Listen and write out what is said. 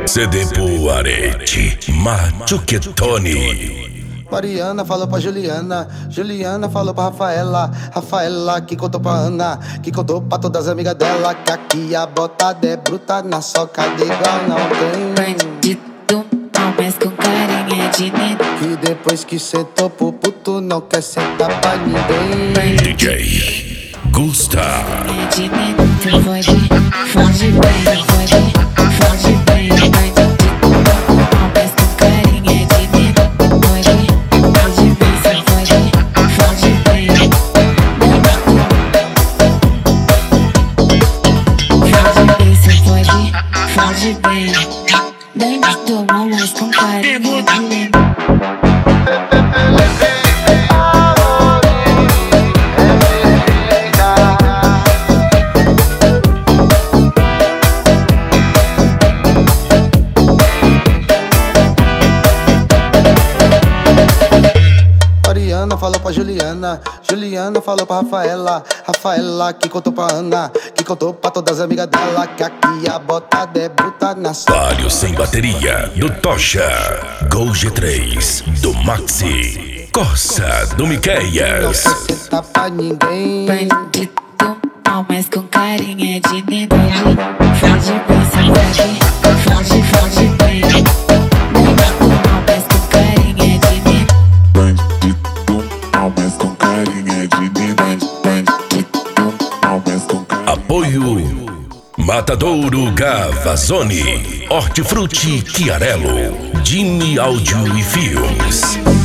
CD pro Arete, Machuquetone. Mariana falou pra Juliana, Juliana falou pra Rafaela, Rafaela que contou pra Ana, que contou pra todas as amigas dela, que aqui a botada é bruta, na socada igual não tem. Bandido, não, mas com carinha de neno. Que depois que sentou pro puto não quer sentar pra ninguém. DJ Gusta. De neno, tu foge bem, foge bem, bandido, não, mas com carinha de neno. Foge bem, foge bem, foge bem, bandido, não, mas com carinha de neno. Mariana falou pra Juliana, Juliana falou pra Rafaela, Rafaela que contou pra Ana, que contou pra todas as amigas dela, que aqui a botada é bruta na Palio sem bateria do Tocha, Gol G3 do Maxi, Corsa do não Miqueias. quer sentar pra ninguém. Bandido, não, mas com carinha de neno. Foge bem, foge bem, bandido, não, mas com carinha de neno. Bandido, não, mas com carinha de neno. Bandido, não, mas com carinha. Apoio Matadouro Gavazone, Hortifruti Chiarello, Jimmy Áudio e Filmes.